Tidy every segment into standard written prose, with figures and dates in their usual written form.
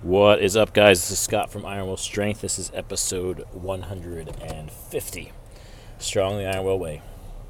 What is up, guys? This is Scott from Iron Will Strength. This is episode 150. Strong the Iron Will Way.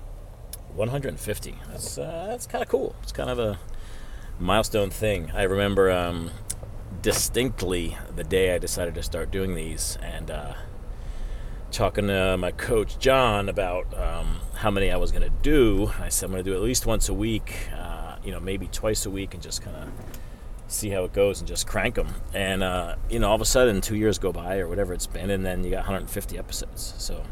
150. That's kind of cool. It's kind of a milestone thing. I remember distinctly the day I decided to start doing these, and talking to my coach John about how many I was going to do. I said I'm going to do at least once a week, maybe twice a week, and just kind of see how it goes and just crank them. And all of a sudden 2 years go by or whatever it's been, and then you got 150 episodes. So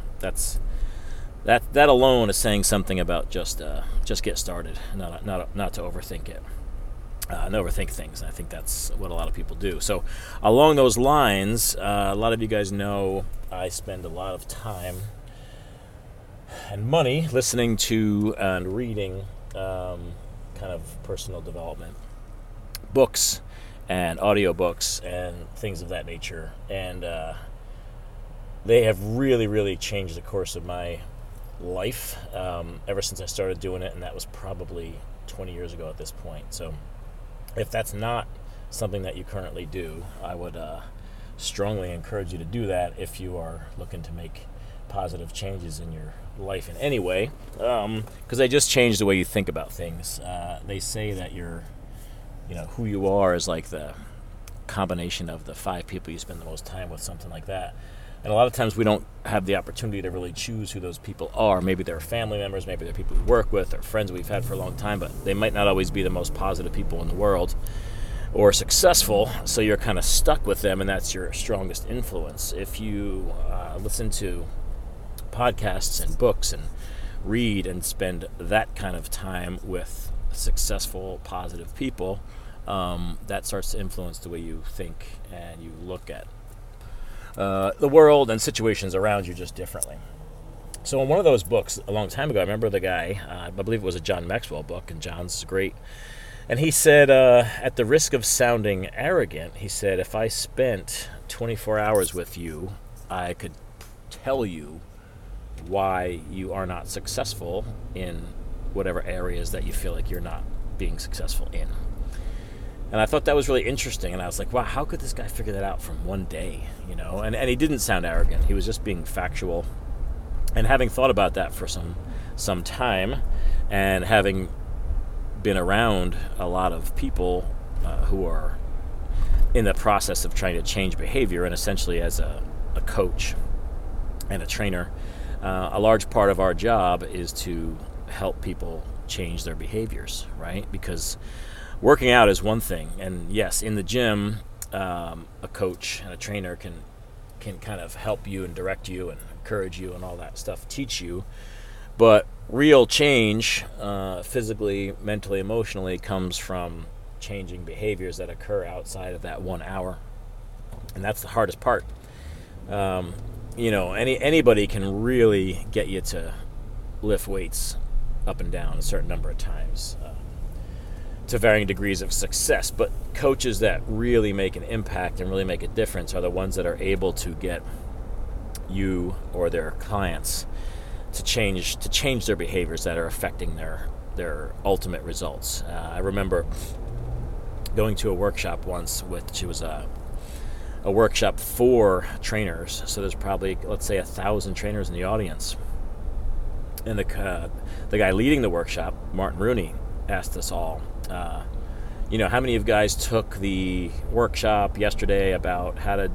that alone is saying something about just get started, not to overthink it. Not overthink things. And I think that's what a lot of people do. So along those lines, a lot of you guys know I spend a lot of time and money listening to and reading kind of personal development books and audiobooks and things of that nature. And they have really, really changed the course of my life ever since I started doing it, and that was probably 20 years ago at this point. So if that's not something that you currently do, I would strongly encourage you to do that if you are looking to make positive changes in your life in any way, because they just change the way you think about things. They say that who you are is like the combination of the 5 people you spend the most time with, something like that. And a lot of times we don't have the opportunity to really choose who those people are. Maybe they're family members, maybe they're people we work with, or friends we've had for a long time, but they might not always be the most positive people in the world or successful, so you're kind of stuck with them, and that's your strongest influence. If you listen to podcasts and books and read and spend that kind of time with successful, positive people, that starts to influence the way you think and you look at the world and situations around you just differently. So in one of those books a long time ago, I remember the guy, I believe it was a John Maxwell book, and John's great, and he said, at the risk of sounding arrogant, he said, if I spent 24 hours with you, I could tell you why you are not successful in whatever areas that you feel like you're not being successful in. And I thought that was really interesting, and I was like, wow, how could this guy figure that out from one day, And he didn't sound arrogant. He was just being factual. And having thought about that for some time, and having been around a lot of people who are in the process of trying to change behavior, and essentially as a coach and a trainer, a large part of our job is to help people change their behaviors, right? Because working out is one thing, and yes, in the gym, a coach and a trainer can kind of help you and direct you and encourage you and all that stuff, teach you. But real change, physically, mentally, emotionally, comes from changing behaviors that occur outside of that 1 hour, and that's the hardest part. Anybody can really get you to lift weights up and down a certain number of times, to varying degrees of success. But coaches that really make an impact and really make a difference are the ones that are able to get you or their clients to change their behaviors that are affecting their ultimate results. I remember going to a workshop once, which was a workshop for trainers. So there's probably, let's say, 1,000 trainers in the audience. And the guy leading the workshop, Martin Rooney, asked us all, how many of you guys took the workshop yesterday about how to,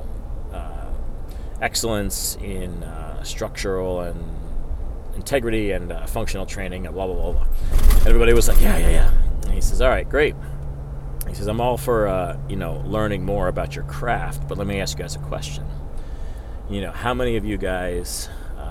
excellence in structural and integrity and functional training and blah, blah, blah, blah. And everybody was like, yeah. And he says, all right, great. He says, I'm all for, learning more about your craft, but let me ask you guys a question. How many of you guys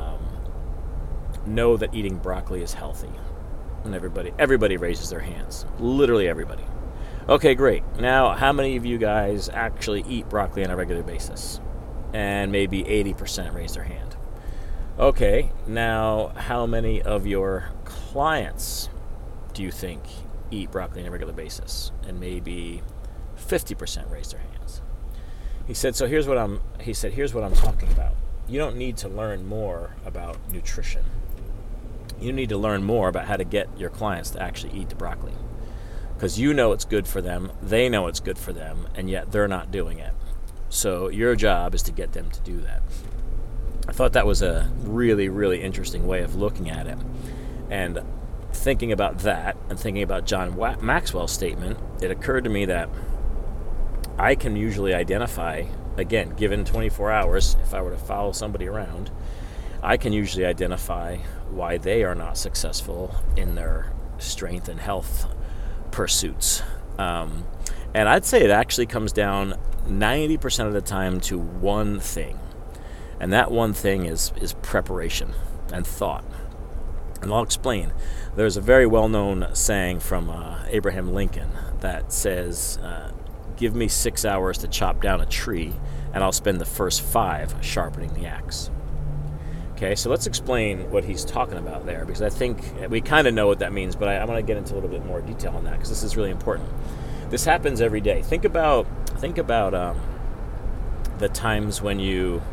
know that eating broccoli is healthy? And everybody raises their hands. Literally everybody. Okay, great. Now, how many of you guys actually eat broccoli on a regular basis? And maybe 80% raise their hand. Okay, now how many of your clients do you think eat broccoli on a regular basis? And maybe 50% raise their hands. He said, here's what I'm talking about. You don't need to learn more about nutrition. You need to learn more about how to get your clients to actually eat the broccoli. because you know it's good for them, they know it's good for them, and yet they're not doing it. So your job is to get them to do that. I thought that was a really, really interesting way of looking at it. And thinking about that and thinking about John Maxwell's statement, it occurred to me that I can usually identify, again, given 24 hours, if I were to follow somebody around, I can usually identify why they are not successful in their strength and health pursuits. And I'd say it actually comes down 90% of the time to one thing. And that one thing is preparation and thought. And I'll explain. There's a very well-known saying from Abraham Lincoln that says, give me 6 hours to chop down a tree, and I'll spend the first 5 sharpening the axe. Okay, so let's explain what he's talking about there, because I think we kind of know what that means, but I want to get into a little bit more detail on that, because this is really important. This happens every day. Think about the times when you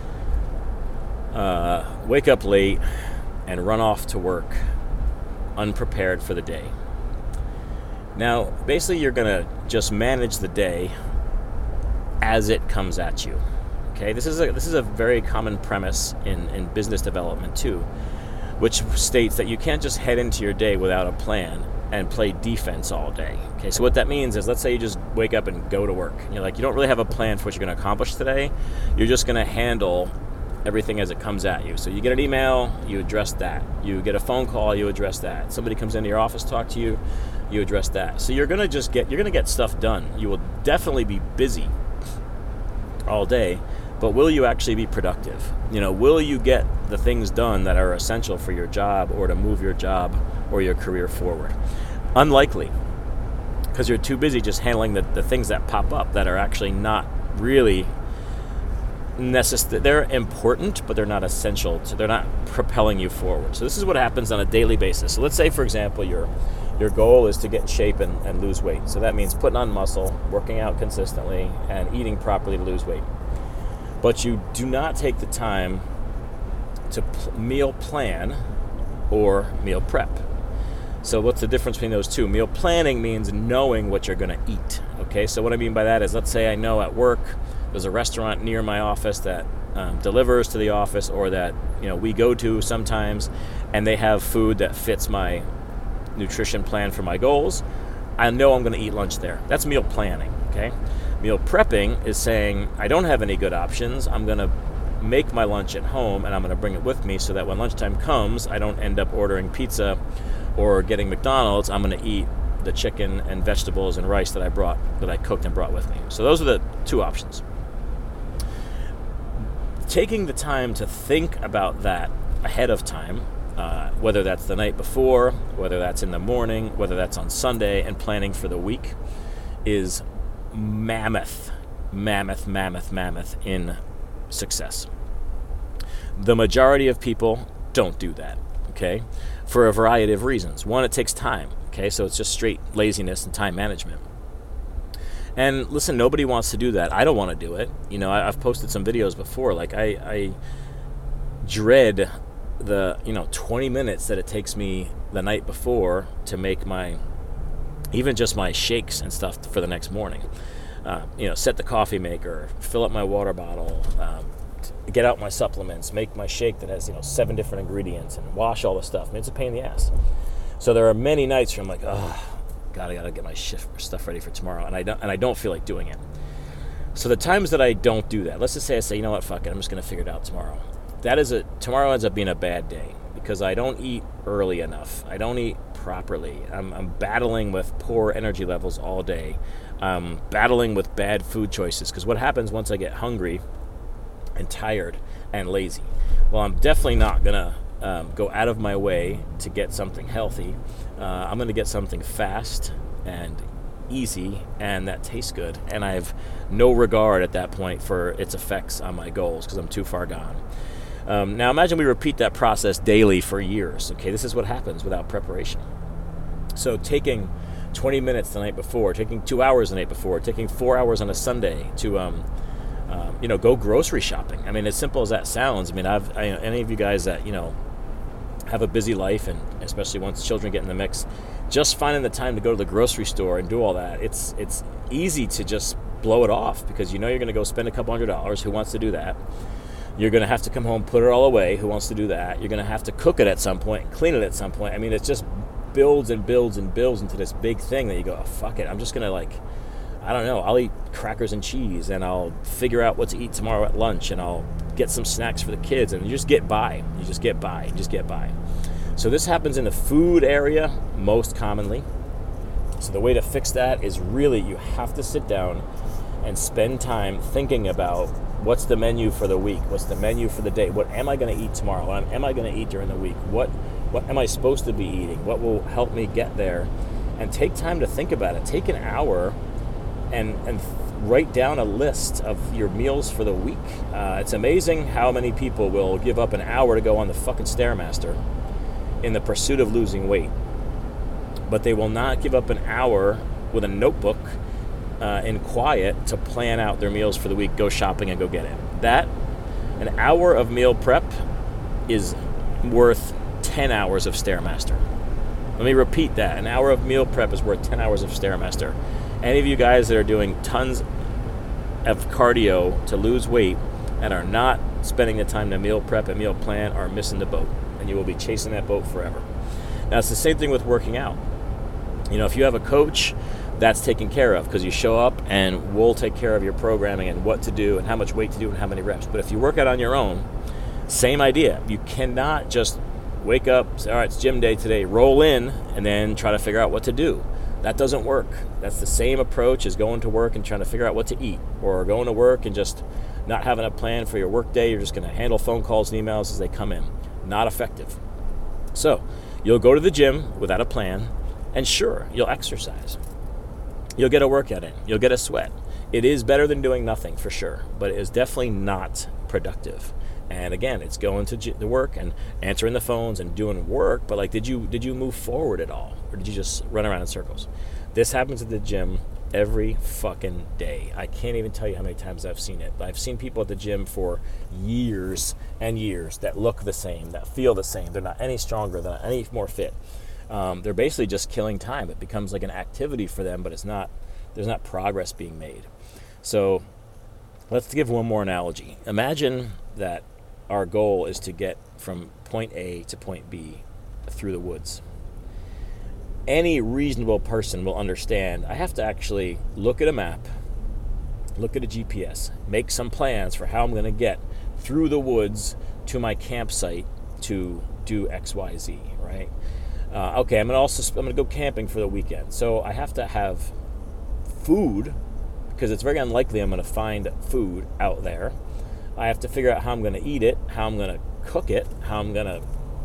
wake up late and run off to work unprepared for the day. Now, basically, you're going to just manage the day as it comes at you. Okay, this is a very common premise in business development too, which states that you can't just head into your day without a plan and play defense all day. Okay, so what that means is, let's say you just wake up and go to work. You're like, you don't really have a plan for what you're going to accomplish today. You're just going to handle everything as it comes at you. So you get an email, you address that. You get a phone call, you address that. Somebody comes into your office, talk to you, you address that. So you're going to get stuff done. You will definitely be busy all day, but will you actually be productive? Will you get the things done that are essential for your job or to move your job or your career forward? Unlikely, because you're too busy just handling the things that pop up that are actually not really necessary. They're important, but they're not essential. So they're not propelling you forward. So this is what happens on a daily basis. So let's say, for example, your goal is to get in shape and lose weight. So that means putting on muscle, working out consistently, and eating properly to lose weight. But you do not take the time to meal plan or meal prep. So what's the difference between those two? Meal planning means knowing what you're going to eat. Okay, so what I mean by that is, let's say I know at work there's a restaurant near my office that delivers to the office, or that we go to sometimes, and they have food that fits my nutrition plan for my goals. I know I'm going to eat lunch there. That's meal planning. Okay, meal prepping is saying, I don't have any good options. I'm going to make my lunch at home, and I'm going to bring it with me so that when lunchtime comes, I don't end up ordering pizza or getting McDonald's. I'm going to eat the chicken and vegetables and rice that I cooked and brought with me. So those are the two options. Taking the time to think about that ahead of time, whether that's the night before, whether that's in the morning, whether that's on Sunday, and planning for the week, is mammoth in success. The majority of people don't do that, okay, for a variety of reasons. One, it takes time, okay, so it's just straight laziness and time management. And listen, nobody wants to do that. I don't want to do it. I've posted some videos before. Like, I dread the 20 minutes that it takes me the night before to make even just my shakes and stuff for the next morning. Set the coffee maker, fill up my water bottle, get out my supplements, make my shake that has 7 different ingredients, and wash all the stuff. It's a pain in the ass. So there are many nights where I'm like, God, I gotta get my stuff ready for tomorrow, and I don't feel like doing it. So the times that I don't do that, let's just say I say, you know what, fuck it, I'm just gonna figure it out tomorrow. Tomorrow ends up being a bad day because I don't eat early enough. I don't eat properly. I'm battling with poor energy levels all day. I'm battling with bad food choices, because what happens once I get hungry and tired and lazy? Well, I'm definitely not gonna go out of my way to get something healthy. I'm going to get something fast and easy and that tastes good, and I have no regard at that point for its effects on my goals because I'm too far gone. Now imagine we repeat that process daily for years. Okay, this is what happens without preparation. So taking 20 minutes the night before, taking 2 hours the night before, taking 4 hours on a Sunday to go grocery shopping. I mean, as simple as that sounds. I mean, any of you guys that have a busy life, and especially once children get in the mix, just finding the time to go to the grocery store and do all that, it's easy to just blow it off because you know you're going to go spend a couple $100. Who wants to do that? You're going to have to come home, put it all away. Who wants to do that? You're going to have to cook it at some point and clean it at some point. I mean, it just builds and builds and builds into this big thing that you go, oh, fuck it. I'm just going to I don't know, I'll eat crackers and cheese and I'll figure out what to eat tomorrow at lunch and I'll get some snacks for the kids, and you just get by. You just get by. So this happens in the food area most commonly. So the way to fix that is really you have to sit down and spend time thinking about what's the menu for the week, what's the menu for the day, what am I going to eat tomorrow, what am I going to eat during the week, what am I supposed to be eating, what will help me get there, and take time to think about it. Take an hour and write down a list of your meals for the week. It's amazing how many people will give up an hour to go on the fucking Stairmaster in the pursuit of losing weight, but they will not give up an hour with a notebook in quiet to plan out their meals for the week, go shopping and go get it. An hour of meal prep is worth 10 hours of Stairmaster. Let me repeat that. An hour of meal prep is worth 10 hours of Stairmaster. Any of you guys that are doing tons of cardio to lose weight and are not spending the time to meal prep and meal plan are missing the boat, and you will be chasing that boat forever. Now, it's the same thing with working out. You know, if you have a coach, that's taken care of because you show up and we'll take care of your programming and what to do and how much weight to do and how many reps. But if you work out on your own, same idea. You cannot just wake up, say, all right, it's gym day today, roll in, and then try to figure out what to do. That doesn't work. That's the same approach as going to work and trying to figure out what to eat, or going to work and just not having a plan for your work day. You're just going to handle phone calls and emails as they come in. Not effective. So you'll go to the gym without a plan, and sure, you'll exercise. You'll get a workout in. You'll get a sweat. It is better than doing nothing for sure, but it is definitely not productive. And again, it's going to the work and answering the phones and doing work, but did you move forward at all? Or did you just run around in circles? This happens at the gym every fucking day. I can't even tell you how many times I've seen it. I've seen people at the gym for years and years that look the same, that feel the same. They're not any stronger, they're not any more fit. They're basically just killing time. It becomes like an activity for them, but there's not progress being made. So let's give one more analogy. Imagine that our goal is to get from point A to point B through the woods. Any reasonable person will understand I have to actually look at a map, look at a GPS, make some plans for how I'm going to get through the woods to my campsite to do X, Y, Z, right? Okay, I'm going to go camping for the weekend. So I have to have food because it's very unlikely I'm going to find food out there. I have to figure out how I'm going to eat it, how I'm going to cook it, how I'm going to,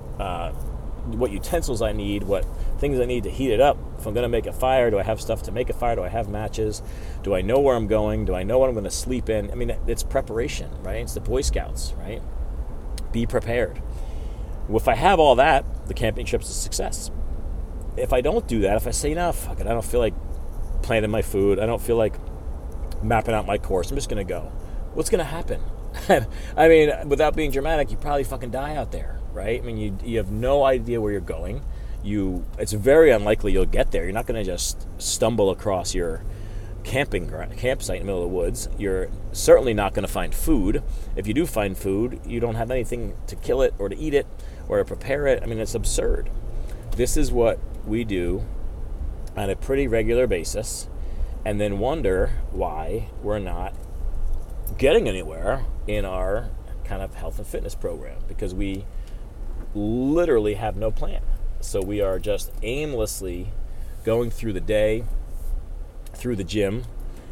what utensils I need, what things I need to heat it up. If I'm going to make a fire, do I have stuff to make a fire? Do I have matches? Do I know where I'm going? Do I know what I'm going to sleep in? I mean, it's preparation, right? It's the Boy Scouts, right? Be prepared. If I have all that, the camping trip's a success. If I don't do that, if I say, no, fuck it, I don't feel like planning my food, I don't feel like mapping out my course, I'm just going to go. What's going to happen? I mean, without being dramatic, you probably fucking die out there, right? I mean, you have no idea where you're going. It's very unlikely you'll get there. You're not going to just stumble across your campsite in the middle of the woods. You're certainly not going to find food. If you do find food, you don't have anything to kill it or to eat it or to prepare it. I mean, it's absurd. This is what we do on a pretty regular basis, and then wonder why we're not getting anywhere in our kind of health and fitness program, because we literally have no plan. So we are just aimlessly going through the day, through the gym,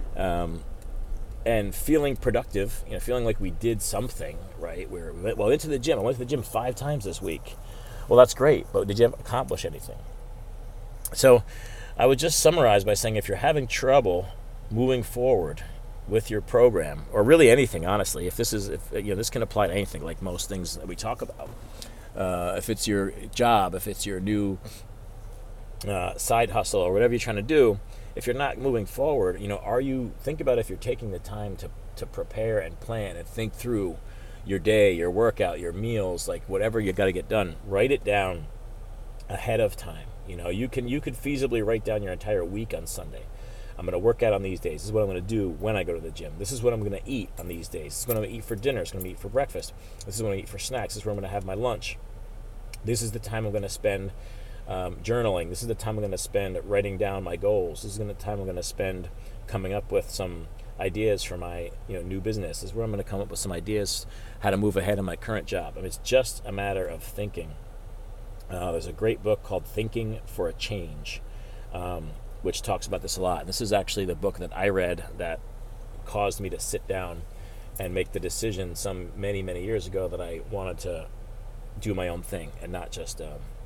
and feeling productive, feeling like we did something, right? We went into the gym. I went to the gym 5 times this week. Well, that's great, but did you accomplish anything? So I would just summarize by saying, if you're having trouble moving forward with your program, or really anything, honestly, this can apply to anything, like most things that we talk about. If it's your job, if it's your new side hustle, or whatever you're trying to do, if you're not moving forward, think about if you're taking the time to prepare and plan and think through your day, your workout, your meals, like whatever you got to get done. Write it down ahead of time. You could feasibly write down your entire week on Sunday. I'm going to work out on these days. This is what I'm going to do when I go to the gym. This is what I'm going to eat on these days. This is what I'm going to eat for dinner. This is what I'm going to eat for breakfast. This is what I'm going to eat for snacks. This is where I'm going to have my lunch. This is the time I'm going to spend journaling. This is the time I'm going to spend writing down my goals. This is the time I'm going to spend coming up with some ideas for my new business. This is where I'm going to come up with some ideas how to move ahead in my current job. I mean, it's just a matter of thinking. There's a great book called Thinking for a Change, which talks about this a lot. And this is actually the book that I read that caused me to sit down and make the decision many, many years ago that I wanted to do my own thing and not just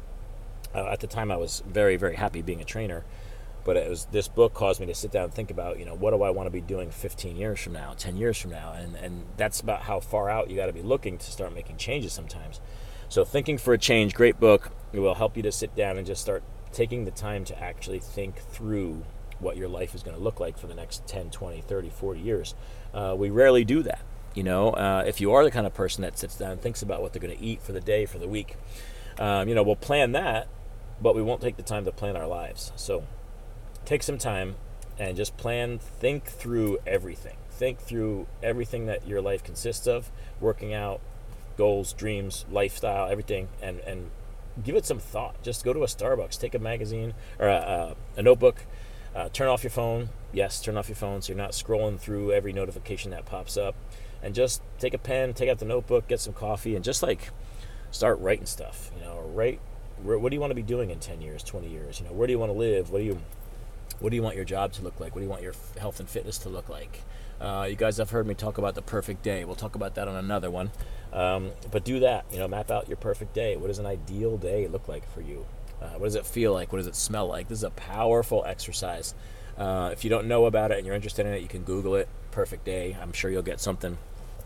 at the time I was very, very happy being a trainer, but this book caused me to sit down and think about, what do I want to be doing 15 years from now, 10 years from now, and that's about how far out you got to be looking to start making changes sometimes. So Thinking for a Change, great book. It will help you to sit down and just start taking the time to actually think through what your life is going to look like for the next 10, 20, 30, 40 years. We rarely do that. If you are the kind of person that sits down and thinks about what they're going to eat for the day, for the week, we'll plan that, but we won't take the time to plan our lives. So take some time and just think through everything. Think through everything that your life consists of, working out, goals, dreams, lifestyle, everything, and give it some thought. Just go to a Starbucks, take a magazine or a notebook, turn off your phone. Yes, turn off your phone so you're not scrolling through every notification that pops up, and just take a pen, take out the notebook, get some coffee, and just start writing stuff. Write what do you want to be doing in 10 years, 20 years? Where do you want to live? What do you want your job to look like? What do you want your health and fitness to look like? You guys have heard me talk about the perfect day. We'll talk about that on another one. But do that. Map out your perfect day. What does an ideal day look like for you? What does it feel like? What does it smell like? This is a powerful exercise. If you don't know about it and you're interested in it, you can Google it. Perfect day. I'm sure you'll get something.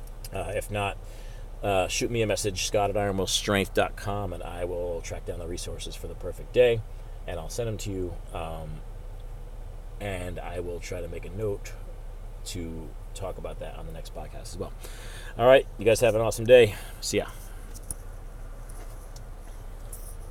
If not, shoot me a message, scott@ironwillstrength.com, and I will track down the resources for the perfect day, and I'll send them to you. And I will try to make a note to talk about that on the next podcast as well. All right, you guys have an awesome day. See ya.